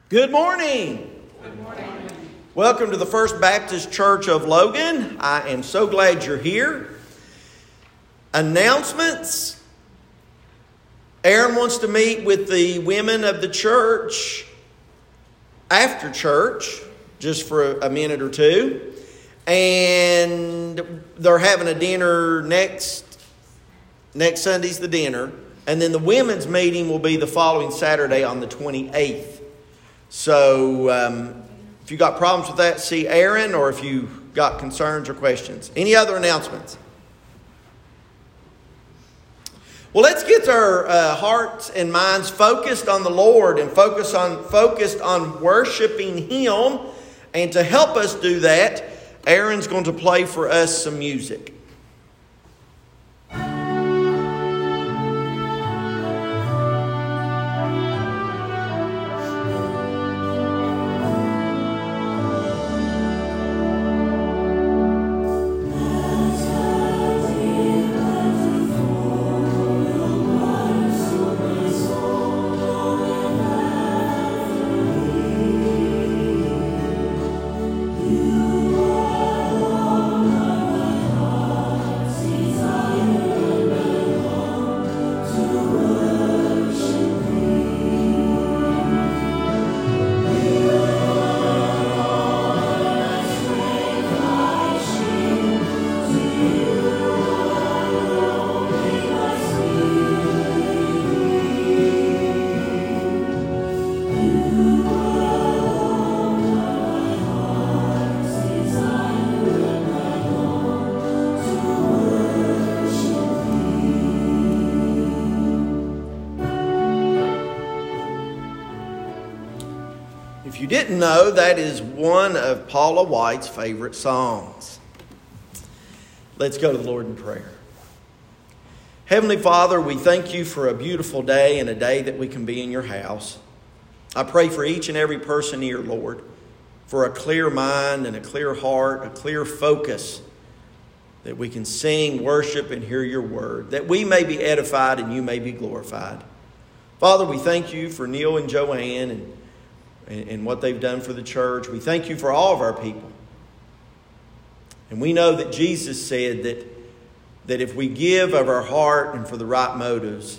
Good morning. Good morning. Welcome to the First Baptist Church of Logan. I am so glad you're here. Announcements. Aaron wants to meet with the women of the church after church, just for a minute or two. And they're having a dinner next Sunday's the dinner. And then the women's meeting will be the following Saturday on the 28th. So if you got problems with that, see Aaron, or if you got concerns or questions. Any other announcements? Well, let's get our hearts and minds focused on the Lord and focused on worshiping Him. And to help us do that, Aaron's going to play for us some music. If you didn't know, that is one of Paula White's favorite songs. Let's go to the Lord in prayer. Heavenly Father, we thank you for a beautiful day and a day that we can be in your house. I pray for each and every person here, Lord, for a clear mind and a clear heart, a clear focus, that we can sing, worship, and hear your word, that we may be edified and you may be glorified. Father, we thank you for Neil and Joanne and what they've done for the church. We thank you for all of our people. And we know that Jesus said that if we give of our heart and for the right motives,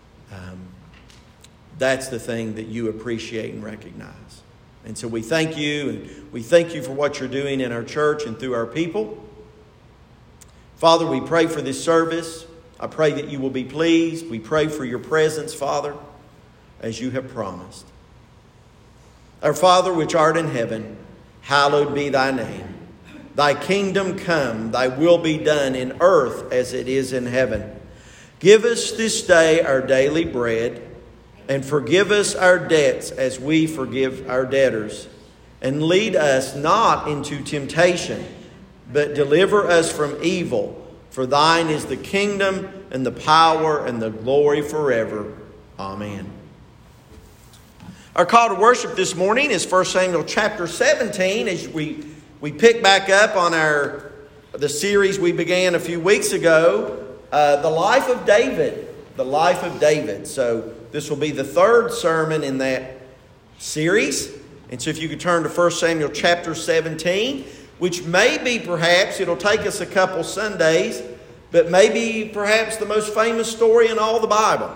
that's the thing that you appreciate and recognize. And so we thank you, and we thank you for what you're doing in our church and through our people. Father, we pray for this service. I pray that you will be pleased. We pray for your presence, Father, as you have promised. Our Father, which art in heaven, hallowed be thy name. Thy kingdom come, thy will be done in earth as it is in heaven. Give us this day our daily bread, and forgive us our debts as we forgive our debtors. And lead us not into temptation, but deliver us from evil. For thine is the kingdom and the power and the glory forever. Amen. Our call to worship this morning is 1 Samuel chapter 17, as we pick back up on the series we began a few weeks ago, the life of David. The life of David. So this will be the third sermon in that series. And so if you could turn to 1 Samuel chapter 17, which may be perhaps, it'll take us a couple Sundays, but maybe perhaps the most famous story in all the Bible.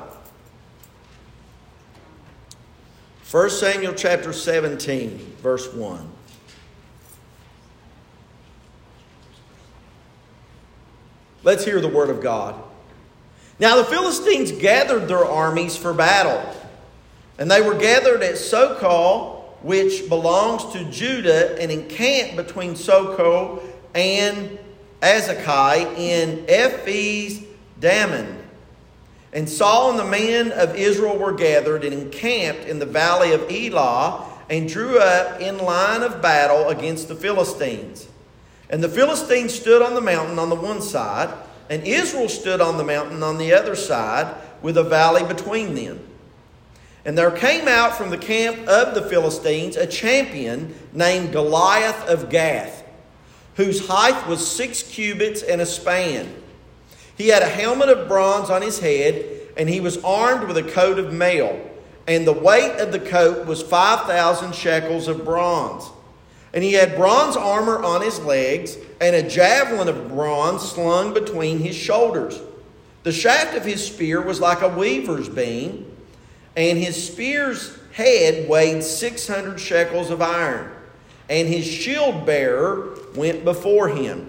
1 Samuel chapter 17, verse 1. Let's hear the word of God. Now the Philistines gathered their armies for battle, and they were gathered at Sokol, which belongs to Judah, and encamped between Sokol and Azekah in Ephes Dammim. And Saul and the men of Israel were gathered and encamped in the valley of Elah, and drew up in line of battle against the Philistines. And the Philistines stood on the mountain on the one side, and Israel stood on the mountain on the other side, with a valley between them. And there came out from the camp of the Philistines a champion named Goliath of Gath, whose height was 6 cubits and a span. He had a helmet of bronze on his head, and he was armed with a coat of mail. and the weight of the coat was 5,000 shekels of bronze. And he had bronze armor on his legs, and a javelin of bronze slung between his shoulders. The shaft of his spear was like a weaver's beam, and his spear's head weighed 600 shekels of iron. And his shield bearer went before him.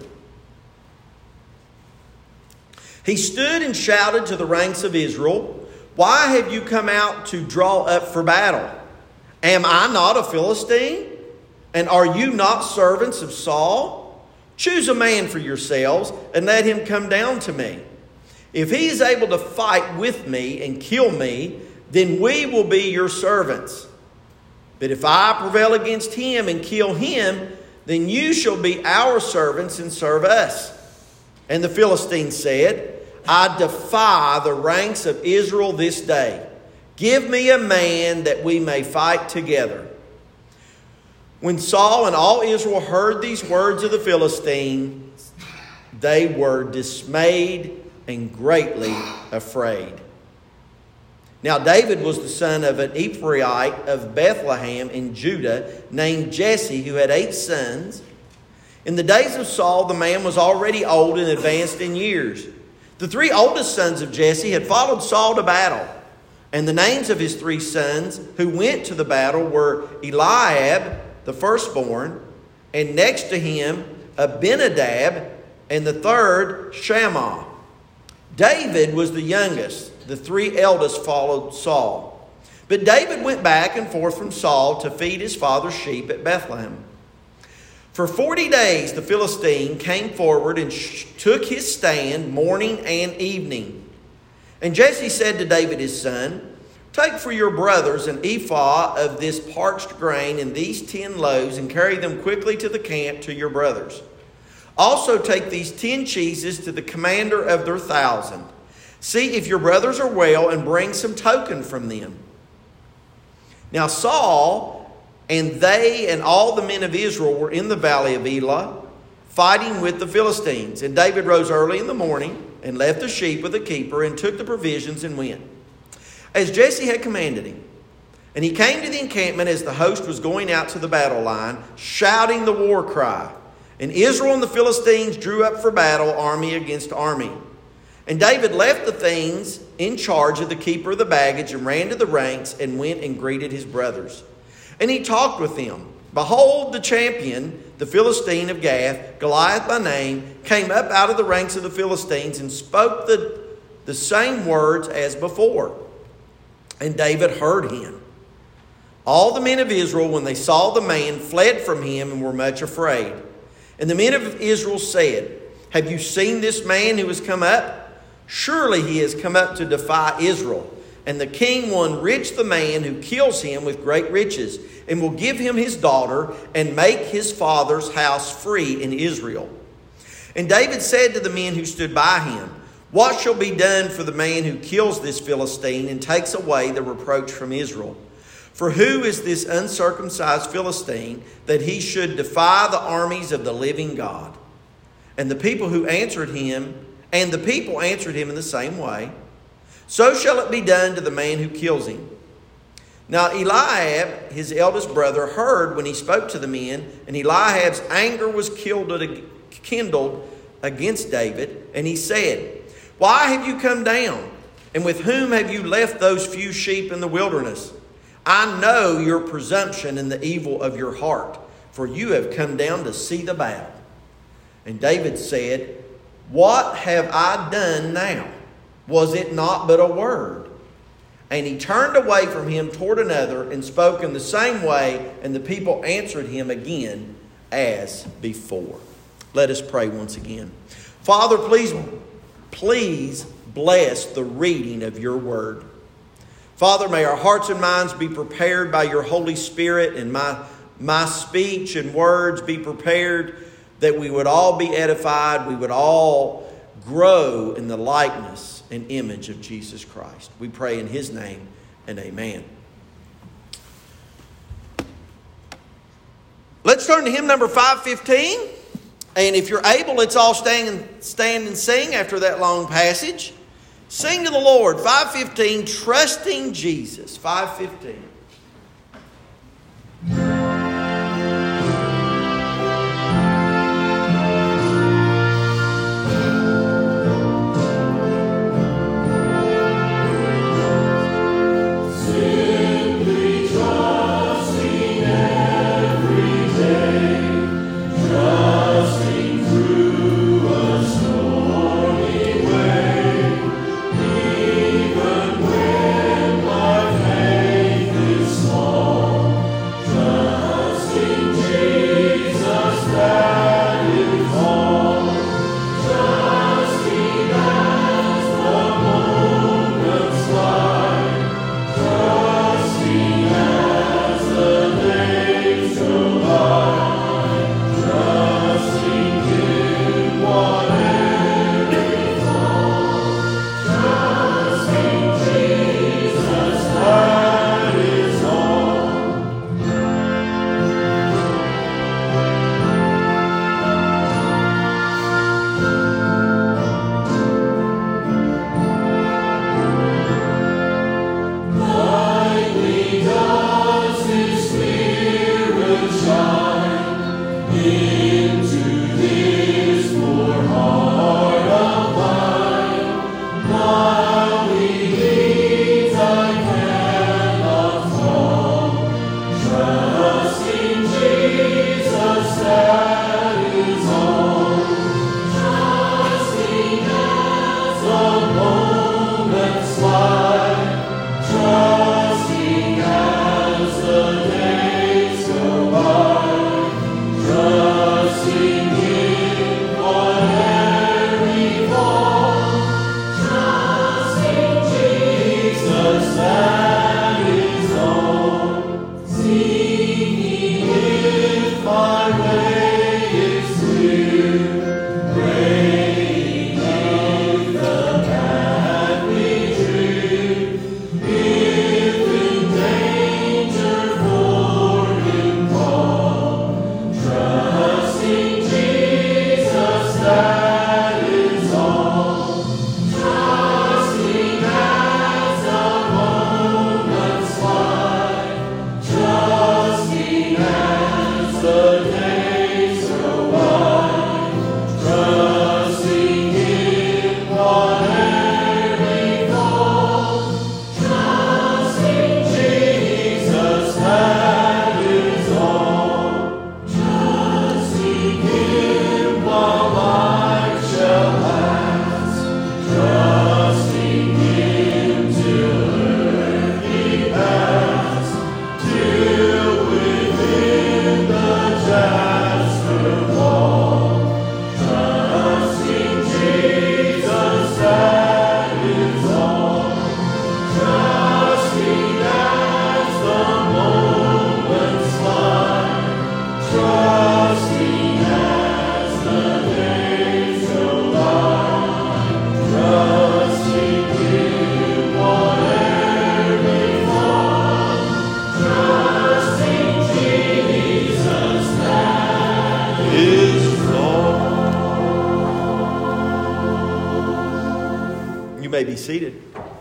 He stood and shouted to the ranks of Israel, "Why have you come out to draw up for battle? Am I not a Philistine? And are you not servants of Saul? Choose a man for yourselves and let him come down to me. If he is able to fight with me and kill me, then we will be your servants. But if I prevail against him and kill him, then you shall be our servants and serve us." And the Philistine said, "I defy the ranks of Israel this day. Give me a man that we may fight together." When Saul and all Israel heard these words of the Philistines, they were dismayed and greatly afraid. Now David was the son of an Ephraite of Bethlehem in Judah named Jesse, who had 8 sons. In the days of Saul, the man was already old and advanced in years. The 3 oldest sons of Jesse had followed Saul to battle. And the names of his 3 sons who went to the battle were Eliab, the firstborn, and next to him Abinadab, and the third Shammah. David was the youngest. The 3 eldest followed Saul. But David went back and forth from Saul to feed his father's sheep at Bethlehem. For 40 days the Philistine came forward and took his stand morning and evening. And Jesse said to David his son, "Take for your brothers an ephah of this parched grain and these 10 loaves, and carry them quickly to the camp to your brothers. Also take these 10 cheeses to the commander of their 1,000. See if your brothers are well, and bring some token from them." Now Saul and they and all the men of Israel were in the valley of Elah, fighting with the Philistines. And David rose early in the morning and left the sheep with the keeper, and took the provisions and went, as Jesse had commanded him. And he came to the encampment as the host was going out to the battle line, shouting the war cry. And Israel and the Philistines drew up for battle, army against army. And David left the things in charge of the keeper of the baggage, and ran to the ranks, and went and greeted his brothers. And he talked with them. Behold, the champion, the Philistine of Gath, Goliath by name, came up out of the ranks of the Philistines, and spoke the same words as before. And David heard him. All the men of Israel, when they saw the man, fled from him and were much afraid. And the men of Israel said, "Have you seen this man who has come up? Surely he has come up to defy Israel. And the king will enrich the man who kills him with great riches, and will give him his daughter, and make his father's house free in Israel." And David said to the men who stood by him, "What shall be done for the man who kills this Philistine and takes away the reproach from Israel? For who is this uncircumcised Philistine that he should defy the armies of the living God?" And the people answered him in the same way, "So shall it be done to the man who kills him." Now Eliab, his eldest brother, heard when he spoke to the men, and Eliab's anger was kindled against David, and he said, "Why have you come down? And with whom have you left those few sheep in the wilderness? I know your presumption and the evil of your heart, for you have come down to see the battle." And David said, "What have I done now? Was it not but a word?" And he turned away from him toward another, and spoke in the same way, and the people answered him again as before. Let us pray once again. Father, please bless the reading of your word. Father, may our hearts and minds be prepared by your Holy Spirit, and my speech and words be prepared, that we would all be edified, we would all grow in the likeness and image of Jesus Christ. We pray in his name, and amen. Let's turn to hymn number 515. And if you're able, let's all stand and sing after that long passage. Sing to the Lord. 515, Trusting Jesus. 515. Be seated.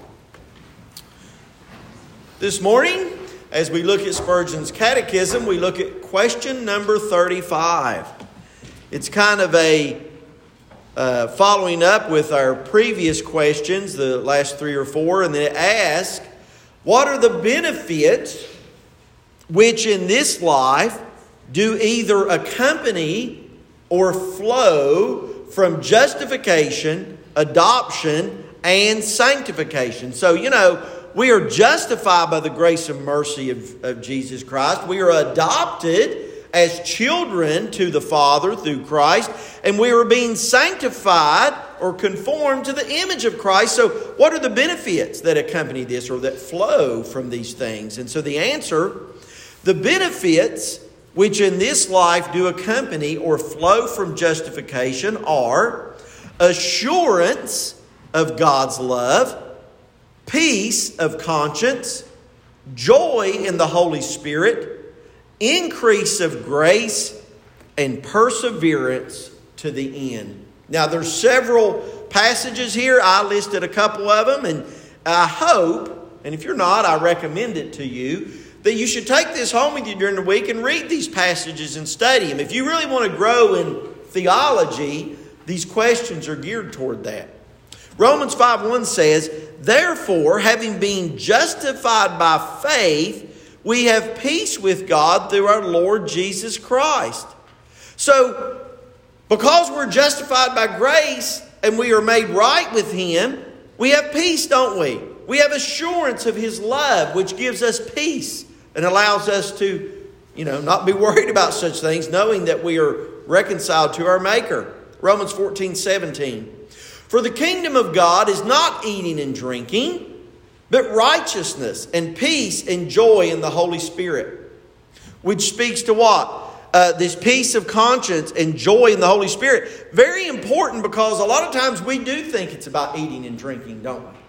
This morning, as we look at Spurgeon's Catechism, we look at question number 35. It's kind of a following up with our previous questions, the last 3 or 4, and then it asks, what are the benefits which in this life do either accompany or flow from justification, adoption, and sanctification? So, we are justified by the grace and mercy of Jesus Christ. We are adopted as children to the Father through Christ. And we are being sanctified or conformed to the image of Christ. So what are the benefits that accompany this or that flow from these things? And so the answer, the benefits which in this life do accompany or flow from justification are assurance of God's love, peace of conscience, joy in the Holy Spirit, increase of grace, and perseverance to the end. Now, there's several passages here. I listed a couple of them, and I hope, and if you're not, I recommend it to you, that you should take this home with you during the week and read these passages and study them. If you really want to grow in theology, these questions are geared toward that. Romans 5:1 says, "Therefore, having been justified by faith, we have peace with God through our Lord Jesus Christ." So, because we're justified by grace and we are made right with Him, we have peace, don't we? We have assurance of His love, which gives us peace and allows us to, not be worried about such things, knowing that we are reconciled to our Maker. Romans 14:17. "For the kingdom of God is not eating and drinking, but righteousness and peace and joy in the Holy Spirit." Which speaks to what? This peace of conscience and joy in the Holy Spirit. Very important, because a lot of times we do think it's about eating and drinking, don't we?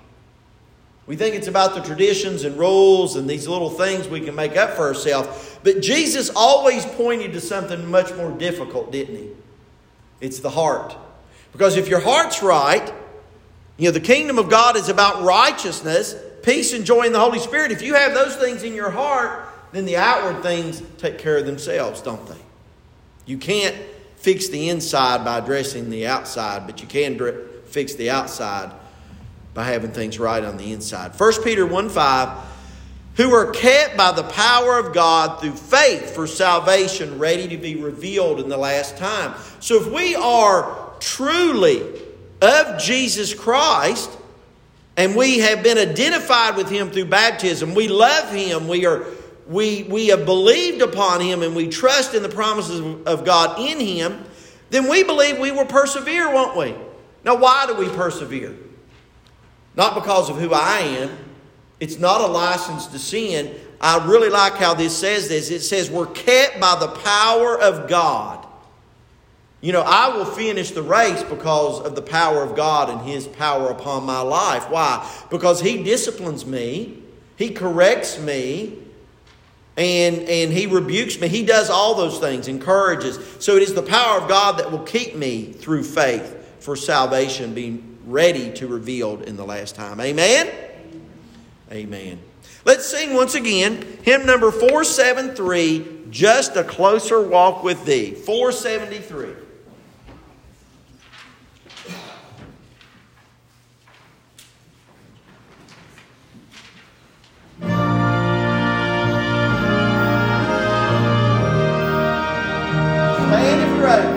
We think it's about the traditions and rules and these little things we can make up for ourselves. But Jesus always pointed to something much more difficult, didn't He? It's the heart. Because if your heart's right, the kingdom of God is about righteousness, peace and joy in the Holy Spirit. If you have those things in your heart, then the outward things take care of themselves, don't they? You can't fix the inside by addressing the outside, but you can fix the outside by having things right on the inside. 1 Peter 1:5, "Who are kept by the power of God through faith for salvation, ready to be revealed in the last time." So if we are truly of Jesus Christ, and we have been identified with Him through baptism, we love Him, we have believed upon Him, and we trust in the promises of God in Him, then we believe we will persevere, won't we? Now, why do we persevere? Not because of who I am. It's not a license to sin. I really like how this says this. It says we're kept by the power of God. I will finish the race because of the power of God and His power upon my life. Why? Because He disciplines me. He corrects me. And He rebukes me. He does all those things, encourages. So it is the power of God that will keep me through faith for salvation, being ready to be revealed in the last time. Amen? Amen. Let's sing once again. Hymn number 473, "Just a Closer Walk with Thee." 473. Stand if you're ready.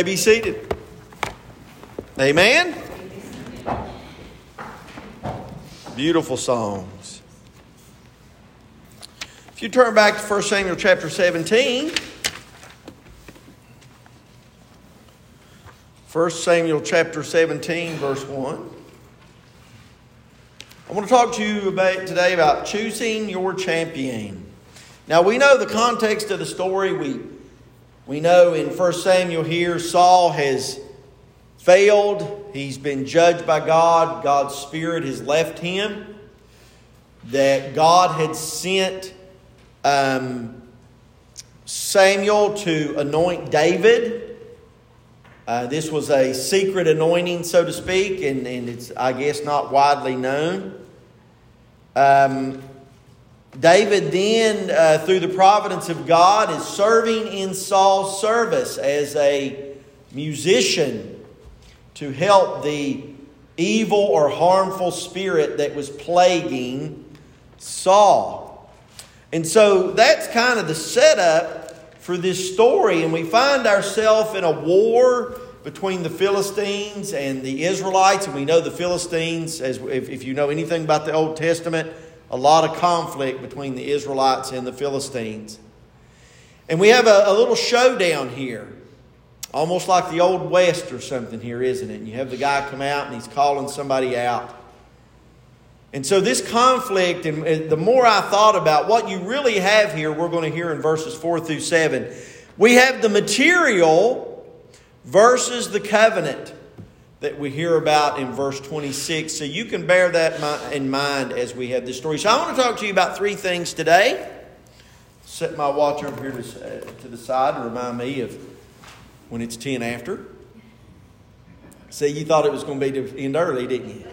may be seated. Amen? Beautiful songs. If you turn back to 1 Samuel chapter 17. 1 Samuel chapter 17, verse 1. I want to talk to you today about choosing your champion. Now we know the context of the story. We know in 1 Samuel here, Saul has failed. He's been judged by God. God's Spirit has left him. That God had sent Samuel to anoint David. This was a secret anointing, so to speak, and it's, I guess, not widely known. David then, through the providence of God, is serving in Saul's service as a musician to help the evil or harmful spirit that was plaguing Saul. And so that's kind of the setup for this story. And we find ourselves in a war between the Philistines and the Israelites. And we know the Philistines, as if you know anything about the Old Testament, a lot of conflict between the Israelites and the Philistines. And we have a little showdown here. Almost like the Old West or something here, isn't it? And you have the guy come out and he's calling somebody out. And so this conflict, and the more I thought about what you really have here, we're going to hear in verses 4 through 7. We have the material versus the covenant that we hear about in verse 26. So you can bear that in mind as we have this story. So I want to talk to you about three things today. Set my watch over here to the side to remind me of when it's 10 after. See, you thought it was going to be to end early, didn't you?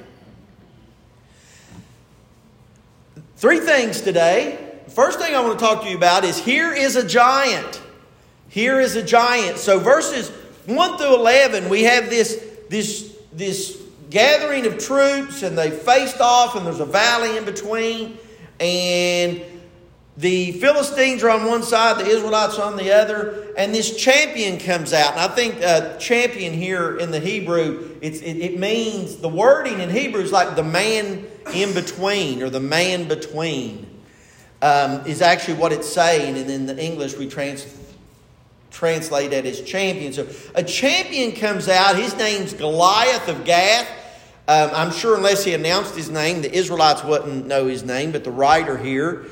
Three things today. First thing I want to talk to you about is here is a giant. Here is a giant. So verses 1 through 11, we have this gathering of troops, and they faced off, and there's a valley in between, and the Philistines are on one side, the Israelites are on the other, and this champion comes out. And I think champion here in the Hebrew, it means, the wording in Hebrew is like the man in between, or the man between, is actually what it's saying. And in the English we translate that as champion. So a champion comes out. His name's Goliath of Gath. I'm sure unless he announced his name, the Israelites wouldn't know his name, but the writer here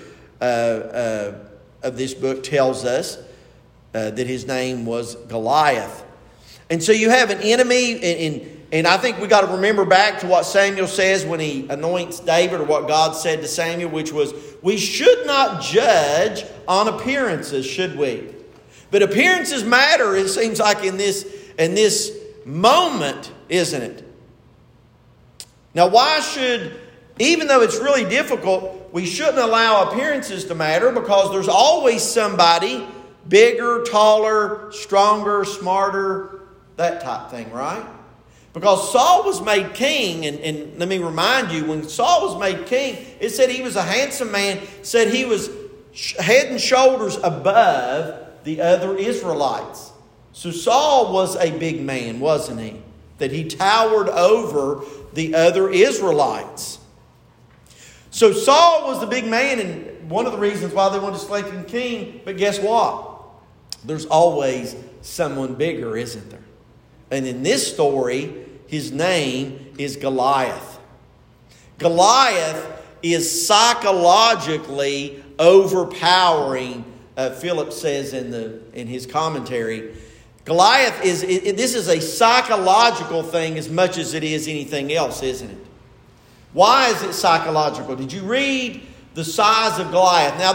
of this book tells us that his name was Goliath. And so you have an enemy, and I think we got to remember back to what Samuel says when he anoints David, or what God said to Samuel, which was, we should not judge on appearances, should we? But appearances matter, it seems like in this moment, isn't it? Now, why should, even though it's really difficult, we shouldn't allow appearances to matter, because there's always somebody bigger, taller, stronger, smarter, that type thing, right? Because Saul was made king, and let me remind you, when Saul was made king, it said he was a handsome man, said he was head and shoulders above the other Israelites. So Saul was a big man, wasn't he? That he towered over the other Israelites. So Saul was the big man, and one of the reasons why they wanted to select him king. But guess what? There's always someone bigger, isn't there? And in this story, his name is Goliath. Goliath is psychologically overpowering, Philip says in his commentary. Goliath this is a psychological thing as much as it is anything else, isn't it? Why is it psychological? Did you read the size of Goliath? Now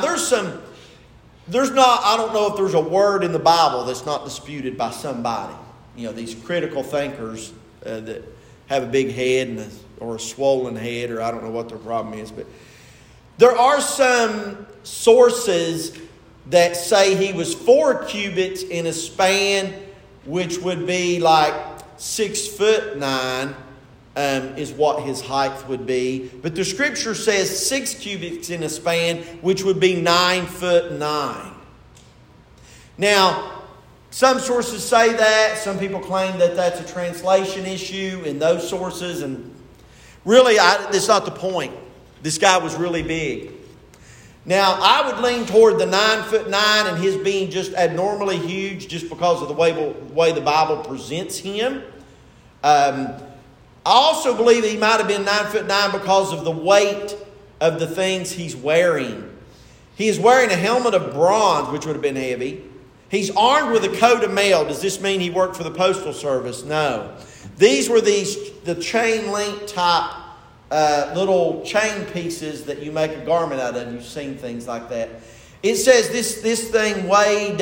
I don't know if there's a word in the Bible that's not disputed by somebody. You know, these critical thinkers that have a big head or a swollen head, or I don't know what their problem is. But there are some sources that say he was 4 cubits in a span, which would be like 6'9", is what his height would be. But the scripture says 6 cubits in a span, which would be 9'9". Now, Some sources say that. Some people claim that that's a translation issue in those sources. And really, that's not the point. This guy was really big. Now, I would lean toward the 9'9" and his being just abnormally huge just because of the way the Bible presents him. I also believe that he might have been 9'9" because of the weight of the things he's wearing. He is wearing a helmet of bronze, which would have been heavy. He's armed with a coat of mail. Does this mean he worked for the Postal Service? No. These were the chain link type little chain pieces that you make a garment out of. You've seen things like that. It says this thing weighed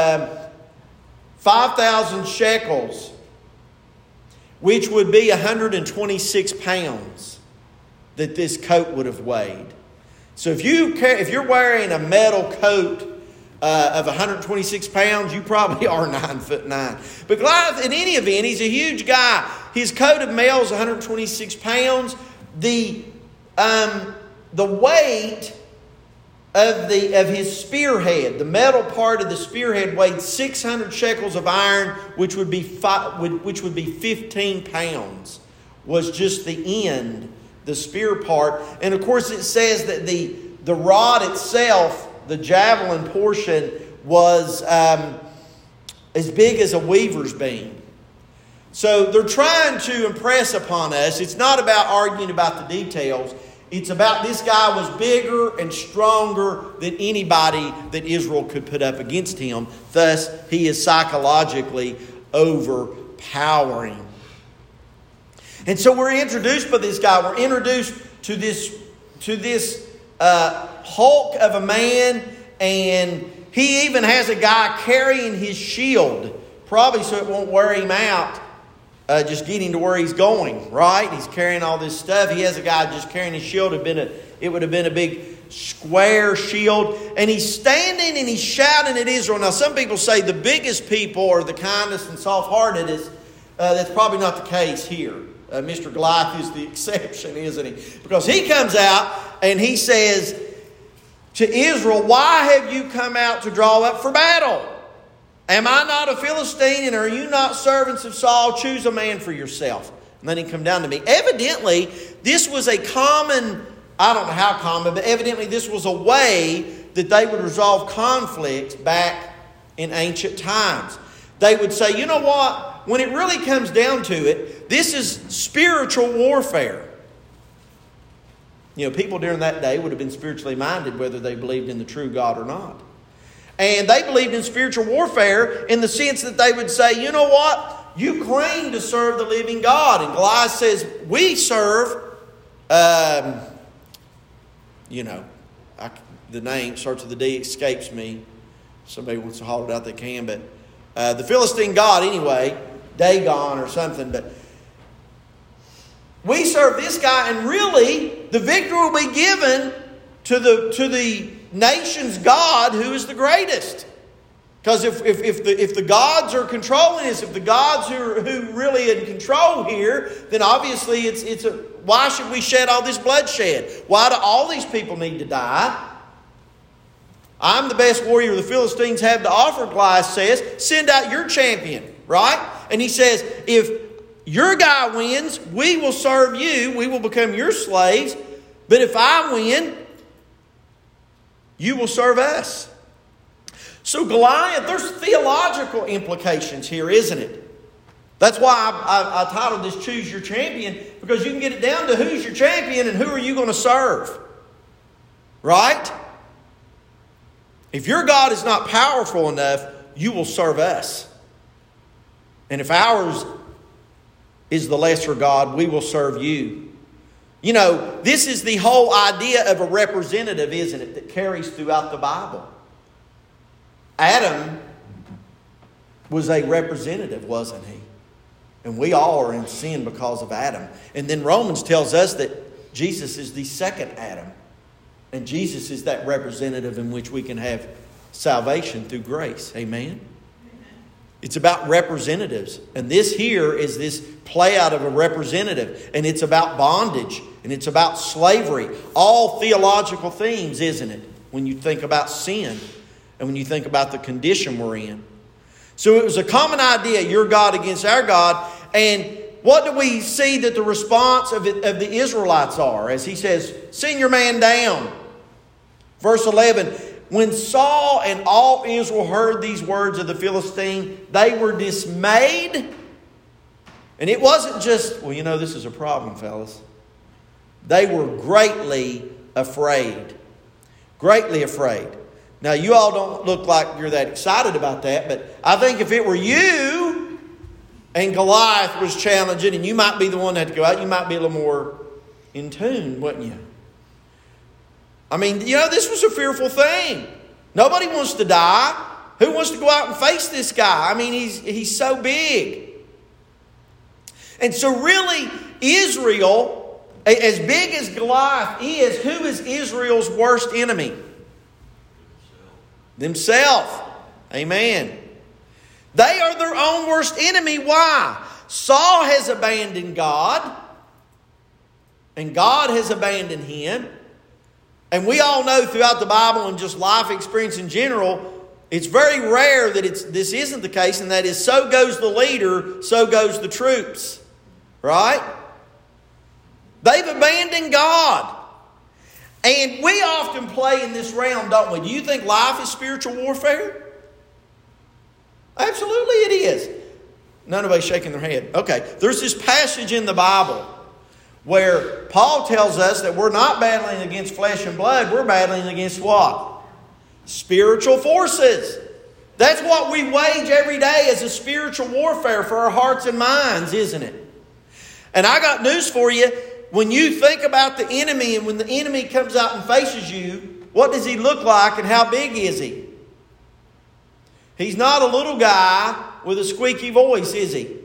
5,000 shekels, which would be 126 pounds that this coat would have weighed. So if you're wearing a metal coat of 126 pounds, you probably are 9'9". But Goliath, in any event, he's a huge guy. His coat of mail is 126 pounds. The weight of his spearhead, the metal part of the spearhead, weighed 600 shekels of iron, which would be 15 pounds. Was just the end, the spear part, and of course it says that the rod itself, the javelin portion, was as big as a weaver's beam. So they're trying to impress upon us. It's not about arguing about the details. It's about this guy was bigger and stronger than anybody that Israel could put up against him. Thus, he is psychologically overpowering. And so we're introduced by this guy. We're introduced to this hulk of a man, and he even has a guy carrying his shield, probably so it won't wear him out. Just getting to where he's going, right? He's carrying all this stuff. He has a guy just carrying his shield. It would have been a big square shield. And he's standing and he's shouting at Israel. Now, some people say the biggest people are the kindest and soft-heartedest. That's probably not the case here. Mr. Goliath is the exception, isn't he? Because he comes out and he says to Israel, "Why have you come out to draw up for battle? Am I not a Philistine, and are you not servants of Saul? Choose a man for yourself." And then he come down to me. Evidently, this was a common, I don't know how common, but evidently this was a way that they would resolve conflicts back in ancient times. They would say, you know what? When it really comes down to it, this is spiritual warfare. You know, people during that day would have been spiritually minded whether they believed in the true God or not. And they believed in spiritual warfare in the sense that they would say, you know what? You claim to serve the living God. And Goliath says, we serve, the name starts with a D, escapes me. Somebody wants to holler it out, they can. But the Philistine God anyway, Dagon or something. But we serve this guy, and really the victory will be given to the nation's God, who is the greatest. Because if the gods are controlling us, if the gods who really in control here, then obviously why should we shed all this bloodshed? Why do all these people need to die? I'm the best warrior the Philistines have to offer, Goliath says. Send out your champion, right? And he says, if your guy wins, we will serve you. We will become your slaves. But if I win, you will serve us. So Goliath, there's theological implications here, isn't it? That's why I titled this Choose Your Champion, because you can get it down to who's your champion and who are you going to serve. Right? If your God is not powerful enough, you will serve us. And if ours is the lesser God, we will serve you. You know, this is the whole idea of a representative, isn't it, that carries throughout the Bible. Adam was a representative, wasn't he? And we all are in sin because of Adam. And then Romans tells us that Jesus is the second Adam. And Jesus is that representative in which we can have salvation through grace. Amen? It's about representatives. And this here is this play out of a representative. And it's about bondage. And it's about slavery. All theological themes, isn't it? When you think about sin. And when you think about the condition we're in. So it was a common idea, your God against our God. And what do we see that the response of the Israelites are? As he says, send your man down. Verse 11, when Saul and all Israel heard these words of the Philistine, they were dismayed. And it wasn't just, well, this is a problem, fellas. They were greatly afraid. Greatly afraid. Now, you all don't look like you're that excited about that, but I think if it were you and Goliath was challenging, and you might be the one that had to go out, you might be a little more in tune, wouldn't you? I mean, this was a fearful thing. Nobody wants to die. Who wants to go out and face this guy? I mean, he's so big. And so really, Israel, as big as Goliath is, who is Israel's worst enemy? Themselves. Amen. They are their own worst enemy. Why? Saul has abandoned God, and God has abandoned him. And we all know throughout the Bible and just life experience in general, it's very rare that this isn't the case, and that is, so goes the leader, so goes the troops. Right? They've abandoned God. And we often play in this realm, don't we? Do you think life is spiritual warfare? Absolutely it is. Nobody's shaking their head. Okay, there's this passage in the Bible where Paul tells us that we're not battling against flesh and blood. We're battling against what? Spiritual forces. That's what we wage every day as a spiritual warfare for our hearts and minds, isn't it? And I got news for you. When you think about the enemy, and when the enemy comes out and faces you, what does he look like and how big is he? He's not a little guy with a squeaky voice, is he?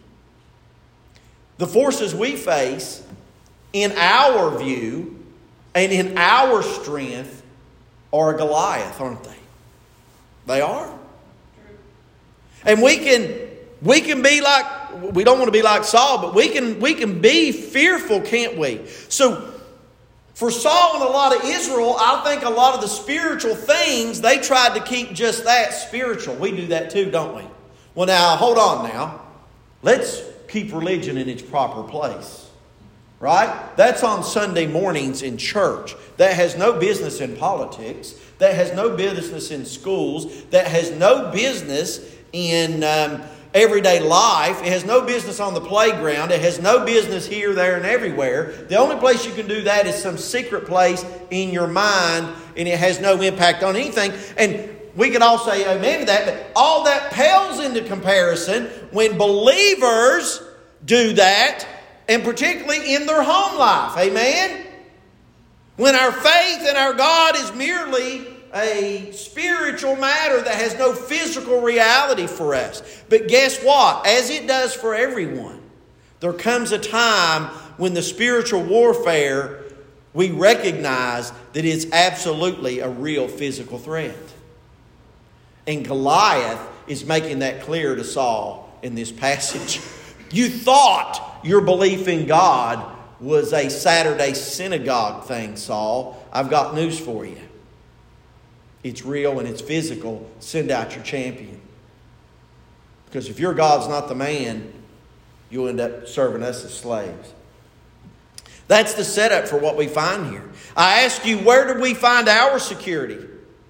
The forces we face, in our view and in our strength, are a Goliath, aren't they? They are. And we can be like, we don't want to be like Saul, but we can be fearful, can't we? So for Saul and a lot of Israel, I think a lot of the spiritual things, they tried to keep just that spiritual. We do that too, don't we? Well, now, hold on now. Let's keep religion in its proper place. Right? That's on Sunday mornings in church. That has no business in politics. That has no business in schools. That has no business in everyday life. It has no business on the playground. It has no business here, there, and everywhere. The only place you can do that is some secret place in your mind, and it has no impact on anything. And we could all say amen to that, but all that pales into comparison when believers do that, and particularly in their home life. Amen? When our faith in our God is merely a spiritual matter that has no physical reality for us. But guess what? As it does for everyone, there comes a time when the spiritual warfare, we recognize that it's absolutely a real physical threat. And Goliath is making that clear to Saul in this passage. You thought your belief in God was a Saturday synagogue thing, Saul. I've got news for you. It's real and it's physical. Send out your champion. Because if your God's not the man, you'll end up serving us as slaves. That's the setup for what we find here. I ask you, where do we find our security?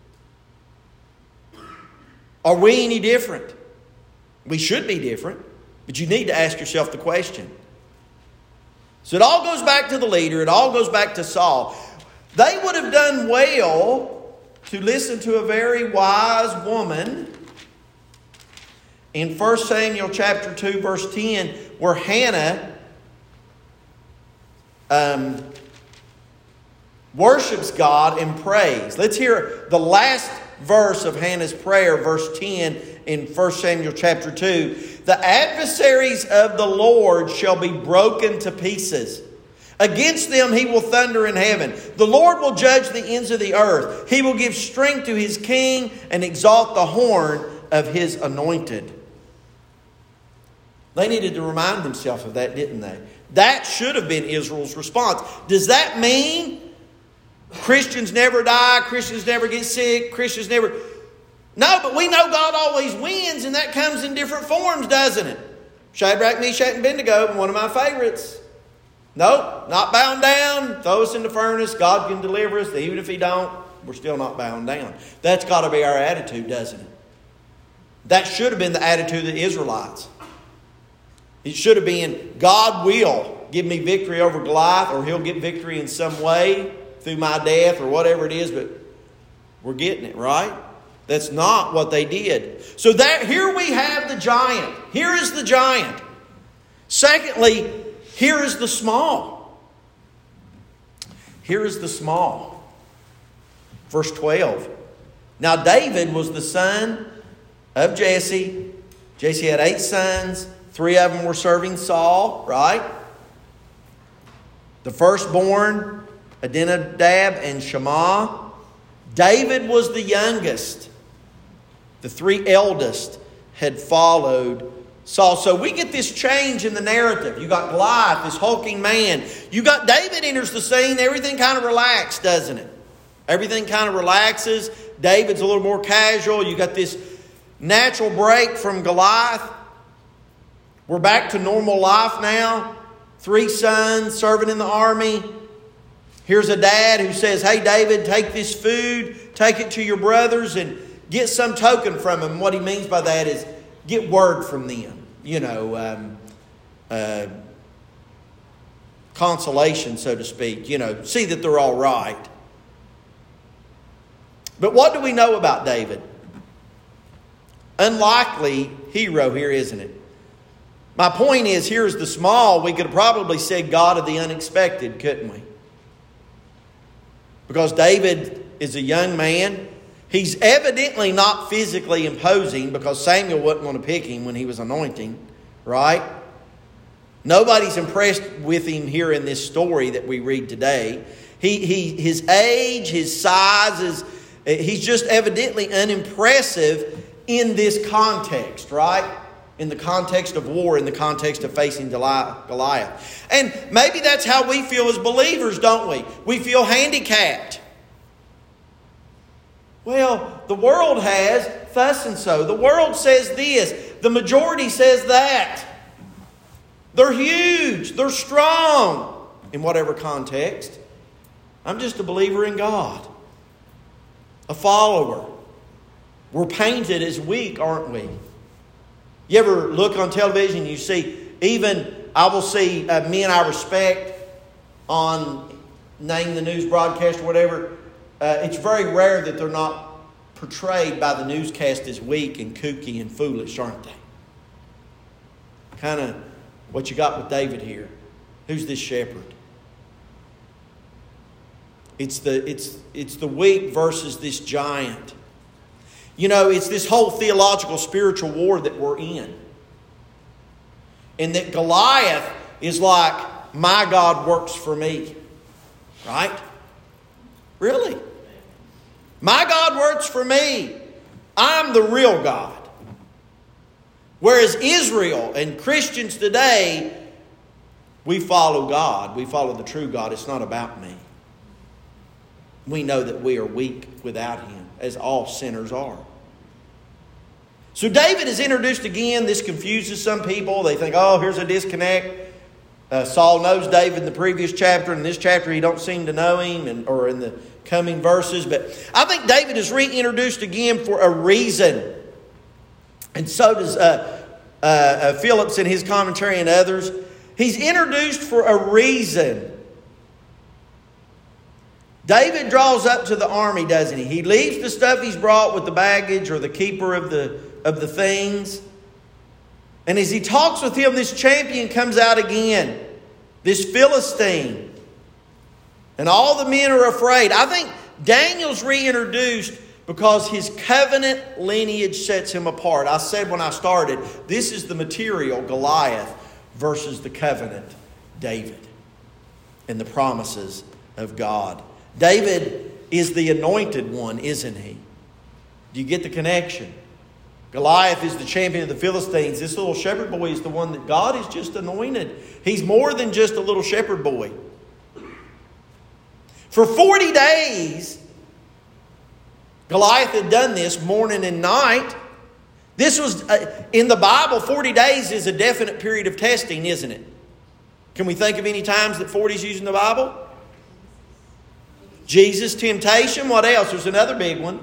Are we any different? We should be different. But you need to ask yourself the question. So it all goes back to the leader. It all goes back to Saul. They would have done well to listen to a very wise woman in 1 Samuel chapter 2 verse 10, where Hannah worships God and prays. Let's hear the last verse of Hannah's prayer, verse 10 in 1 Samuel chapter 2. The adversaries of the Lord shall be broken to pieces. Against them he will thunder in heaven. The Lord will judge the ends of the earth. He will give strength to his king and exalt the horn of his anointed. They needed to remind themselves of that, didn't they? That should have been Israel's response. Does that mean Christians never die? Christians never get sick? Christians never... No, but we know God always wins, and that comes in different forms, doesn't it? Shadrach, Meshach, and Abednego, one of my favorites. Nope, not bound down. Throw us in the furnace. God can deliver us. Even if He don't, we're still not bound down. That's got to be our attitude, doesn't it? That should have been the attitude of the Israelites. It should have been, God will give me victory over Goliath, or He'll get victory in some way through my death or whatever it is, but we're getting it, right? That's not what they did. So here we have the giant. Here is the giant. Secondly, here is the small. Here is the small. Verse 12. Now David was the son of Jesse. Jesse had 8 sons. 3 of them were serving Saul, right? The firstborn, Abinadab and Shammah. David was the youngest. The 3 eldest had followed Saul. So we get this change in the narrative. You got Goliath, this hulking man. You got David enters the scene. Everything kind of relaxed, doesn't it? Everything kind of relaxes. David's a little more casual. You got this natural break from Goliath. We're back to normal life now. 3 sons serving in the army. Here's a dad who says, hey, David, take this food, take it to your brothers and get some token from them. What he means by that is get word from them. Consolation, so to speak. See that they're all right. But what do we know about David? Unlikely hero here, isn't it? My point is, here's the small. We could have probably said God of the unexpected, couldn't we? Because David is a young man. He's evidently not physically imposing, because Samuel wasn't going to pick him when he was anointing, right? Nobody's impressed with him here in this story that we read today. His age, his size, he's just evidently unimpressive in this context, right? In the context of war, in the context of facing Goliath. And maybe that's how we feel as believers, don't we? We feel handicapped. Well, the world has thus and so. The world says this. The majority says that. They're huge. They're strong. In whatever context. I'm just a believer in God. A follower. We're painted as weak, aren't we? You ever look on television, you see, I will see men I respect on name the news broadcast or whatever. It's very rare that they're not portrayed by the newscast as weak and kooky and foolish, aren't they? Kind of what you got with David here. Who's this shepherd? It's the weak versus this giant. It's this whole theological spiritual war that we're in. And that Goliath is like, my God works for me. Right? Really? My God works for me. I'm the real God. Whereas Israel and Christians today, we follow God. We follow the true God. It's not about me. We know that we are weak without Him, as all sinners are. So David is introduced again. This confuses some people. They think, here's a disconnect. Saul knows David in the previous chapter. In this chapter, he don't seem to know him, or in the coming verses. But I think David is reintroduced again for a reason. And so does Phillips in his commentary and others. He's introduced for a reason. David draws up to the army, doesn't he? He leaves the stuff he's brought with the baggage or the keeper of the things. And as he talks with him, this champion comes out again. This Philistine. And all the men are afraid. I think Daniel's reintroduced because his covenant lineage sets him apart. I said when I started, this is the material, Goliath, versus the covenant, David. And the promises of God. David is the anointed one, isn't he? Do you get the connection? Goliath is the champion of the Philistines. This little shepherd boy is the one that God has just anointed. He's more than just a little shepherd boy. For 40 days, Goliath had done this morning and night. This was, in the Bible, 40 days is a definite period of testing, isn't it? Can we think of any times that 40 is used in the Bible? Jesus' temptation. What else? There's another big one.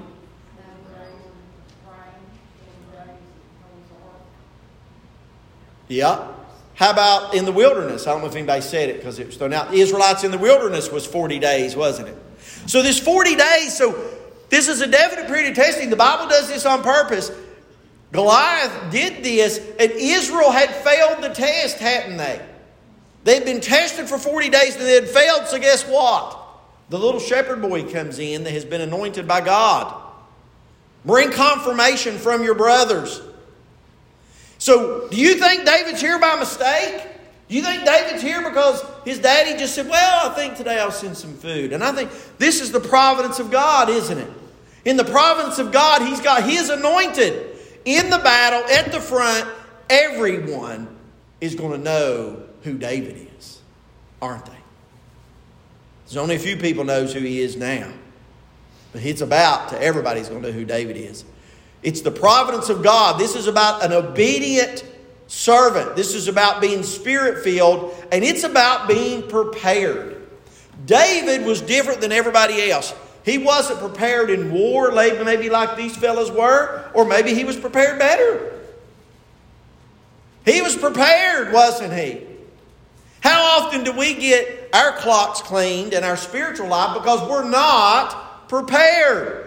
Yeah. How about in the wilderness? I don't know if anybody said it because it was thrown out. The Israelites in the wilderness was 40 days, wasn't it? So this 40 days, so this is a definite period of testing. The Bible does this on purpose. Goliath did this, and Israel had failed the test, hadn't they? They'd been tested for 40 days and they had failed, so guess what? The little shepherd boy comes in that has been anointed by God. Bring confirmation from your brothers. So, do you think David's here by mistake? Do you think David's here because his daddy just said, well, I think today I'll send some food? And I think this is the providence of God, isn't it? In the providence of God, He's got His anointed. In the battle, at the front, everyone is going to know who David is, aren't they? There's only a few people knows who he is now. But it's about to everybody's going to know who David is. It's the providence of God. This is about an obedient servant. This is about being Spirit-filled. And it's about being prepared. David was different than everybody else. He wasn't prepared in war, maybe like these fellas were. Or maybe he was prepared better. He was prepared, wasn't he? How often do we get our clocks cleaned in our spiritual life because we're not prepared?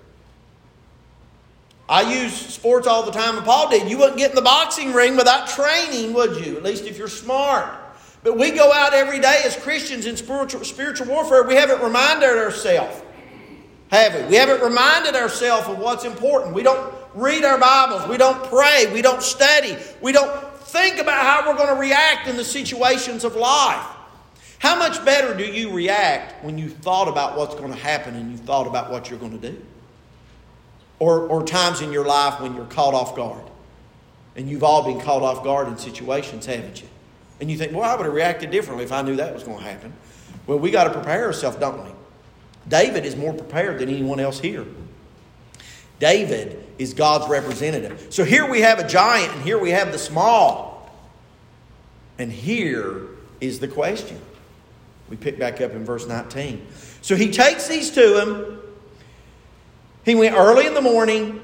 I use sports all the time, and Paul did. You wouldn't get in the boxing ring without training, would you? At least if you're smart. But we go out every day as Christians in spiritual warfare. We haven't reminded ourselves, have we? We haven't reminded ourselves of what's important. We don't read our Bibles. We don't pray. We don't study. We don't think about how we're going to react in the situations of life. How much better do you react when you thought about what's going to happen and you thought about what you're going to do? Or times in your life when you're caught off guard. And you've all been caught off guard in situations, haven't you? And you think, well, I would have reacted differently if I knew that was going to happen. Well, we got to prepare ourselves, don't we? David is more prepared than anyone else here. David is God's representative. So here we have a giant and here we have the small. And here is the question. We pick back up in verse 19. So he takes these to him. He went early in the morning.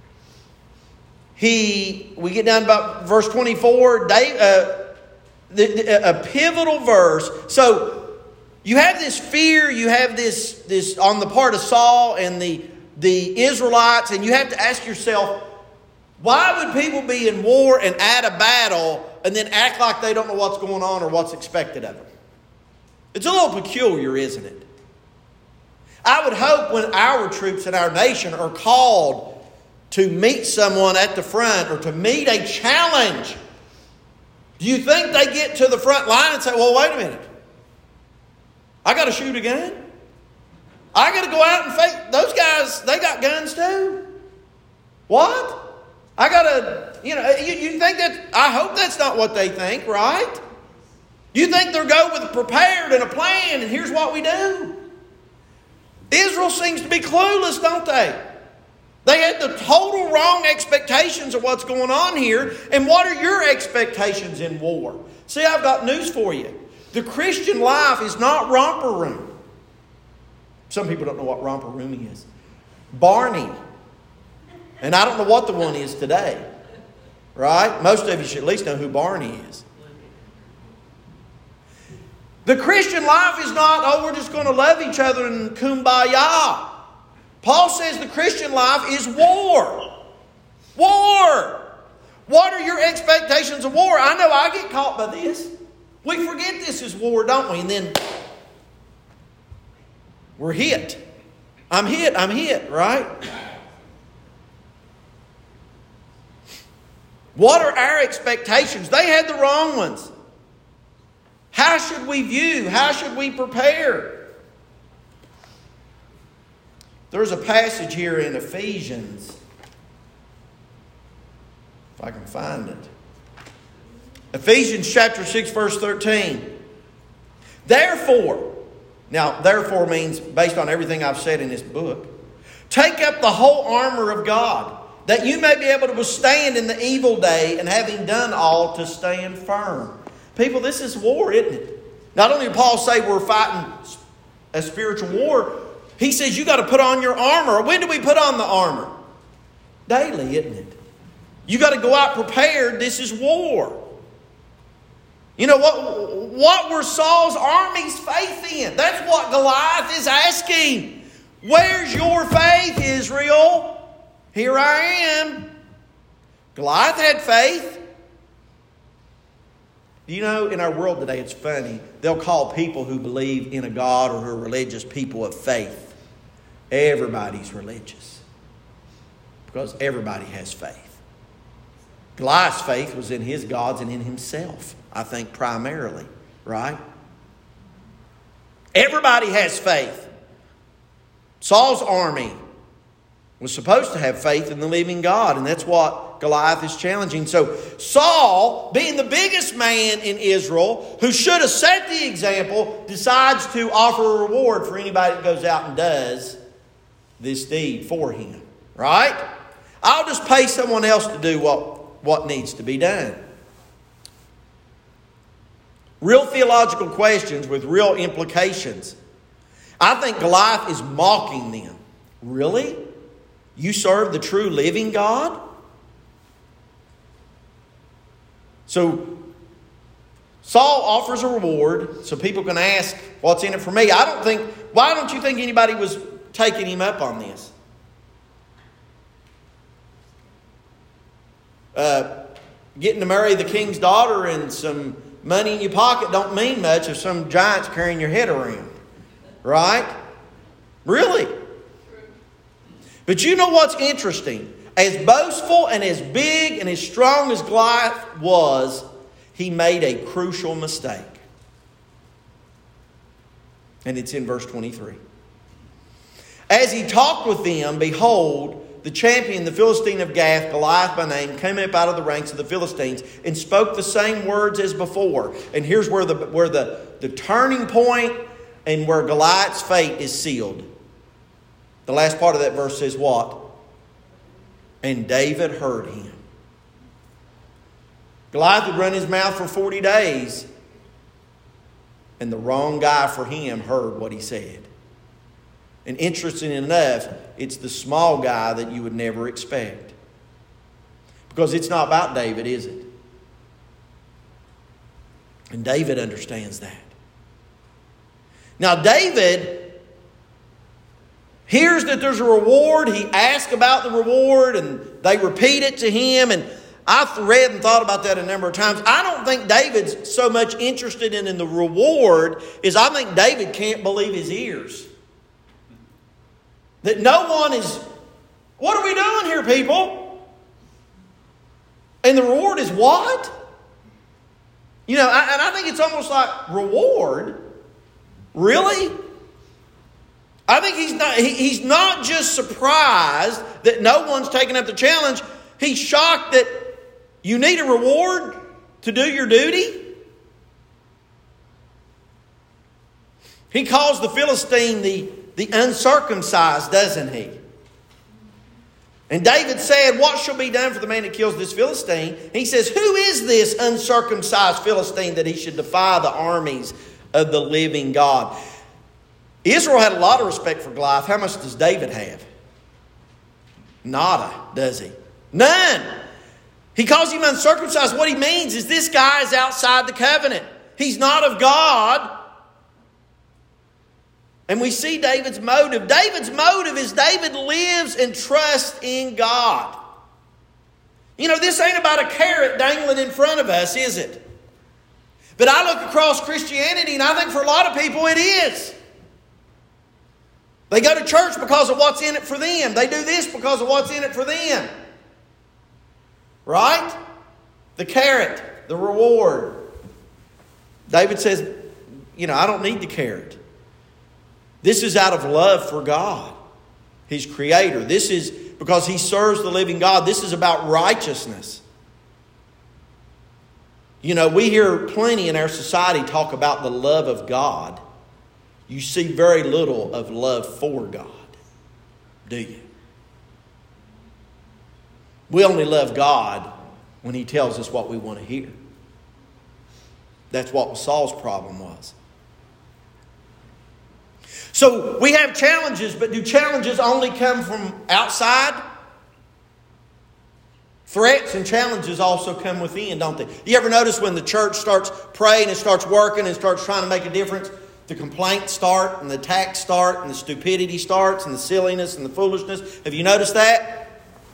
We get down to about verse 24. A pivotal verse. So you have this fear. You have this on the part of Saul and the Israelites. And you have to ask yourself, why would people be in war and at a battle and then act like they don't know what's going on or what's expected of them? It's a little peculiar, isn't it? I would hope when our troops in our nation are called to meet someone at the front or to meet a challenge, do you think they get to the front line and say, well, wait a minute. I got to shoot a gun? I got to go out and fight. Those guys, they got guns too. What? I got to, you think that, I hope that's not what they think, right? You think they'll go with prepared and a plan and here's what we do. Israel seems to be clueless, don't they? They had the total wrong expectations of what's going on here. And what are your expectations in war? See, I've got news for you. The Christian life is not romper room. Some people don't know what romper room is. Barney. And I don't know what the one is today. Right? Most of you should at least know who Barney is. The Christian life is not, we're just going to love each other and kumbaya. Paul says the Christian life is war. War. What are your expectations of war? I know I get caught by this. We forget this is war, don't we? And then we're hit. I'm hit, right? What are our expectations? They had the wrong ones. How should we view? How should we prepare? There's a passage here in Ephesians, if I can find it. Ephesians chapter 6, verse 13. Therefore, now therefore means based on everything I've said in this book, Take up the whole armor of God, that you may be able to withstand in the evil day, and having done all, to stand firm. People, this is war, isn't it? Not only did Paul say we're fighting a spiritual war, he says you got to put on your armor. When do we put on the armor? Daily, isn't it? You got to go out prepared. This is war. You know, what were Saul's army's faith in? That's what Goliath is asking. Where's your faith, Israel? Here I am. Goliath had faith. You know, in our world today, it's funny. They'll call people who believe in a God or who are religious people of faith. Everybody's religious. Because everybody has faith. Goliath's faith was in his gods and in himself, I think, primarily. Right? Everybody has faith. Saul's army was supposed to have faith in the living God, and that's what Goliath is challenging. So Saul, being the biggest man in Israel, who should have set the example, decides to offer a reward for anybody that goes out and does this deed for him. Right? I'll just pay someone else to do what needs to be done. Real theological questions with real implications. I think Goliath is mocking them. Really? You serve the true living God? So Saul offers a reward so people can ask, what's in it for me? Why don't you think anybody was taking him up on this? Getting to marry the king's daughter and some money in your pocket don't mean much if some giant's carrying your head around. Right? Really? But you know what's interesting? As boastful and as big and as strong as Goliath was, he made a crucial mistake. And it's in verse 23. As he talked with them, behold, the champion, the Philistine of Gath, Goliath by name, came up out of the ranks of the Philistines and spoke the same words as before. And here's where the turning point and where Goliath's fate is sealed. The last part of that verse says what? And David heard him. Goliath had run his mouth for 40 days. And the wrong guy for him heard what he said. And interesting enough, it's the small guy that you would never expect. Because it's not about David, is it? And David understands that. Now David hears that there's a reward. He asks about the reward and they repeat it to him. And I've read and thought about that a number of times. I don't think David's so much interested in the reward as I think David can't believe his ears. That no one is, what are we doing here, people? And the reward is what? You know, and I think it's almost like reward. Really? I think he's not just surprised that no one's taken up the challenge. He's shocked that you need a reward to do your duty. He calls the Philistine the uncircumcised, doesn't he? And David said, what shall be done for the man that kills this Philistine? He says, who is this uncircumcised Philistine that he should defy the armies of the living God? Israel had a lot of respect for Goliath. How much does David have? Nada, does he? None. He calls him uncircumcised. What he means is this guy is outside the covenant. He's not of God. And we see David's motive. David's motive is David lives and trusts in God. You know, this ain't about a carrot dangling in front of us, is it? But I look across Christianity and I think for a lot of people it is. They go to church because of what's in it for them. They do this because of what's in it for them. Right? The carrot, the reward. David says, you know, I don't need the carrot. This is out of love for God, His Creator. This is because he serves the living God. This is about righteousness. You know, we hear plenty in our society talk about the love of God. You see very little of love for God. do you? We only love God when He tells us what we want to hear. That's what Saul's problem was. So we have challenges, but do challenges only come from outside? Threats and challenges also come within, don't they? You ever notice when the church starts praying and starts working and starts trying to make a difference, the complaints start and the attacks start and the stupidity starts and the silliness and the foolishness? Have you noticed that?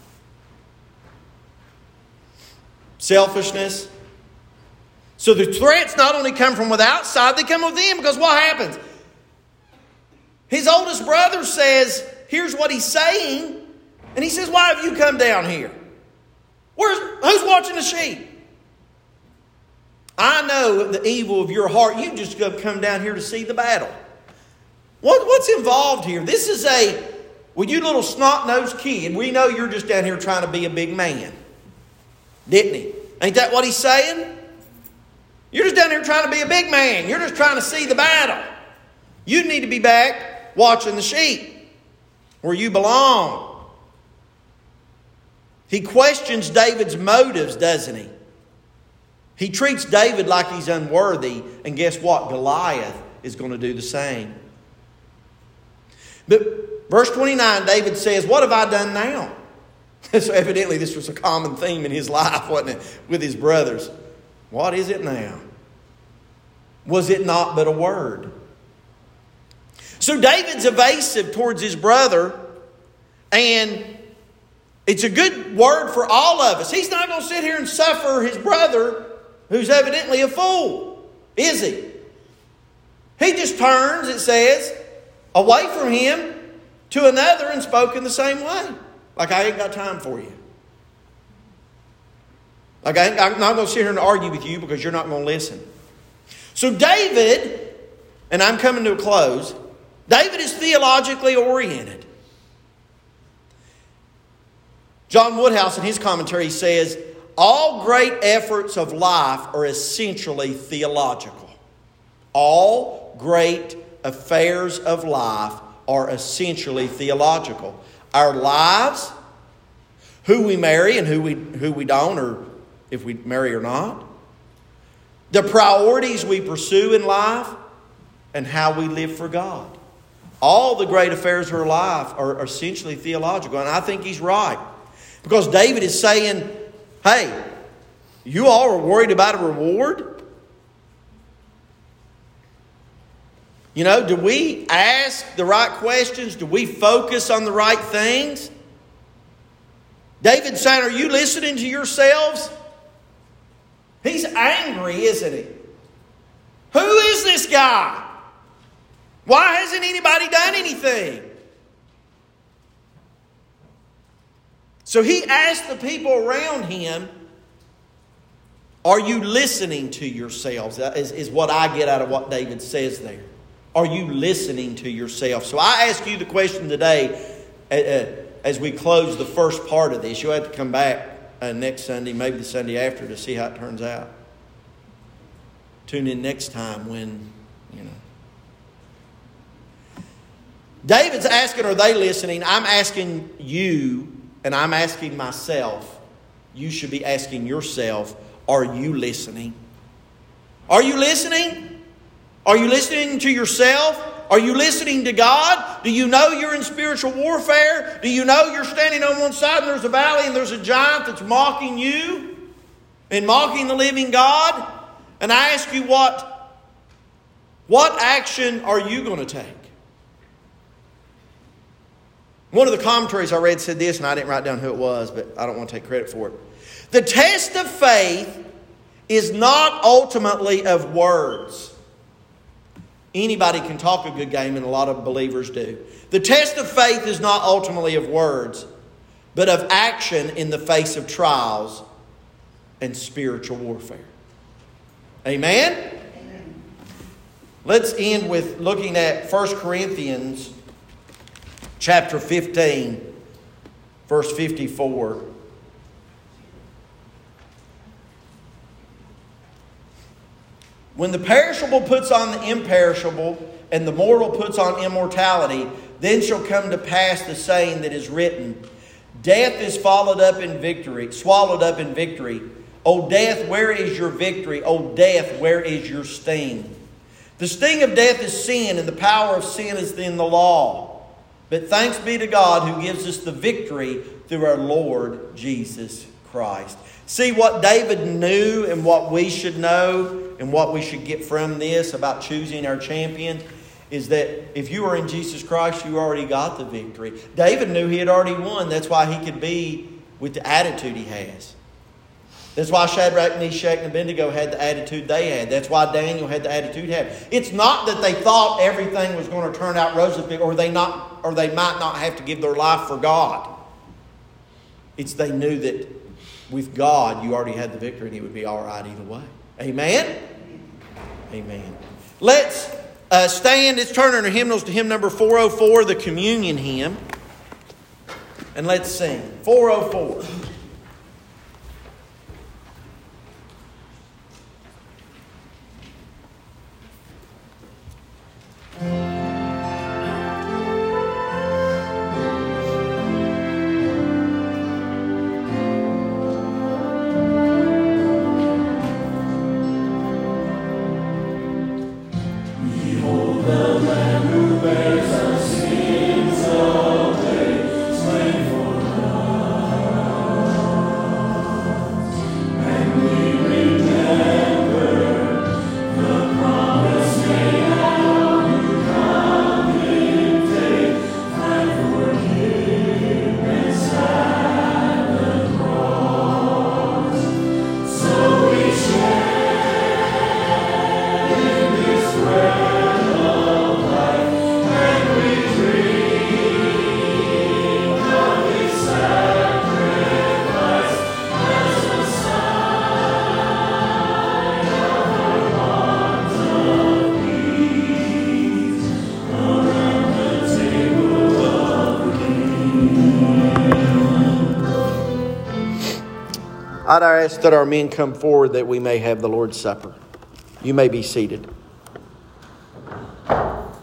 Selfishness. So the threats not only come from outside, they come within, because what happens? His oldest brother says, here's what he's saying. And he says, why have you come down here? Who's watching the sheep? I know the evil of your heart. You just come down here to see the battle. What's involved here? This is you little snot-nosed kid, we know you're just down here trying to be a big man. Didn't he? Ain't that what he's saying? You're just down here trying to be a big man. You're just trying to see the battle. You need to be back watching the sheep where you belong. He questions David's motives, doesn't he? He treats David like he's unworthy, and guess what? Goliath is going to do the same. But verse 29, David says, what have I done now? So evidently this was a common theme in his life, wasn't it? With his brothers. What is it now? Was it not but a word? So David's evasive towards his brother, and it's a good word for all of us. He's not going to sit here and suffer his brother, who's evidently a fool, is he? He just turns, it says, away from him to another and spoke in the same way. Like, I ain't got time for you. Like, I'm not going to sit here and argue with you because you're not going to listen. So David, and I'm coming to a close, David is theologically oriented. John Woodhouse in his commentary says, all great efforts of life are essentially theological. All great affairs of life are essentially theological. Our lives, who we marry and who we don't, or if we marry or not, the priorities we pursue in life, and how we live for God. All the great affairs of our life are essentially theological, and I think he's right. Because David is saying, hey, you all are worried about a reward? You know, do we ask the right questions? Do we focus on the right things? David's saying, are you listening to yourselves? He's angry, isn't he? Who is this guy? Why hasn't anybody done anything? So he asked the people around him, are you listening to yourselves? Is what I get out of what David says there. Are you listening to yourself? So I ask you the question today as we close the first part of this. You'll have to come back next Sunday, maybe the Sunday after, to see how it turns out. Tune in next time when, David's asking, are they listening? I'm asking you, and I'm asking myself. You should be asking yourself, are you listening? Are you listening? Are you listening to yourself? Are you listening to God? Do you know you're in spiritual warfare? Do you know you're standing on one side and there's a valley and there's a giant that's mocking you and mocking the living God? And I ask you, what action are you going to take? One of the commentaries I read said this, and I didn't write down who it was, but I don't want to take credit for it. The test of faith is not ultimately of words. Anybody can talk a good game, and a lot of believers do. The test of faith is not ultimately of words, but of action in the face of trials and spiritual warfare. Amen? Amen. Let's end with looking at 1 Corinthians chapter 15, verse 54. When the perishable puts on the imperishable, and the mortal puts on immortality, then shall come to pass the saying that is written, Death is swallowed up in victory. O death, where is your victory? O death, where is your sting? The sting of death is sin, and the power of sin is in the law. But thanks be to God who gives us the victory through our Lord Jesus Christ. See what David knew and what we should know and what we should get from this about choosing our champion is that if you are in Jesus Christ, you already got the victory. David knew he had already won. That's why he could be with the attitude he has. That's why Shadrach, Meshach, and Abednego had the attitude they had. That's why Daniel had the attitude he had. It's not that they thought everything was going to turn out rosy, or they might not have to give their life for God. It's they knew that with God, you already had the victory and it would be all right either way. Amen? Amen. Let's stand. Let's turn our hymnals to hymn number 404, the communion hymn. And let's sing. 404. I'd ask that our men come forward that we may have the Lord's Supper. You may be seated.